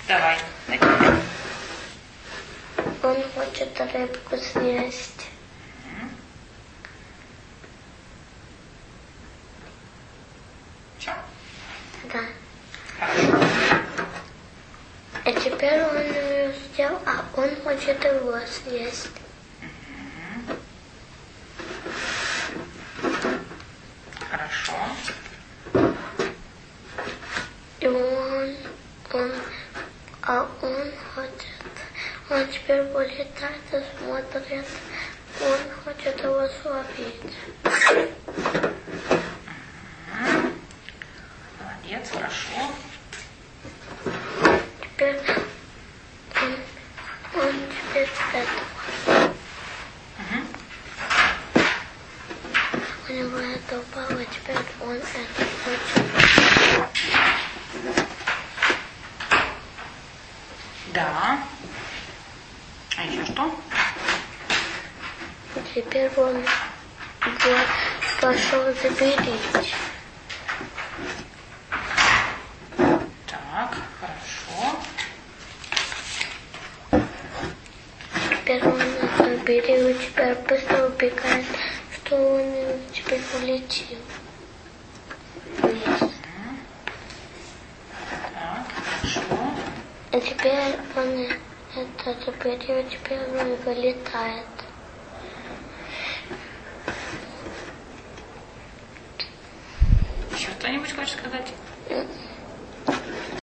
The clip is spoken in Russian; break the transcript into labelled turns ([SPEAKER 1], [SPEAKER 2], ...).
[SPEAKER 1] Давай.
[SPEAKER 2] Он хочет рыбку съесть.
[SPEAKER 1] Все?
[SPEAKER 2] Да.
[SPEAKER 1] Хорошо.
[SPEAKER 2] А теперь он ее съел, а он хочет его съесть.
[SPEAKER 1] Хорошо.
[SPEAKER 2] И он хочет, он теперь улетает и смотрит, он хочет его словить.
[SPEAKER 1] Молодец, хорошо.
[SPEAKER 2] Теперь он теперь это. У него это упало, теперь он это хочет.
[SPEAKER 1] Да. А еще что?
[SPEAKER 2] Теперь он пошел заберить.
[SPEAKER 1] Так, хорошо.
[SPEAKER 2] Теперь он это берет, теперь быстро убегает, что он теперь улетел. Вниз.
[SPEAKER 1] Так, хорошо.
[SPEAKER 2] А теперь он это заберет, теперь он вылетает.
[SPEAKER 1] Еще что-нибудь хочешь сказать?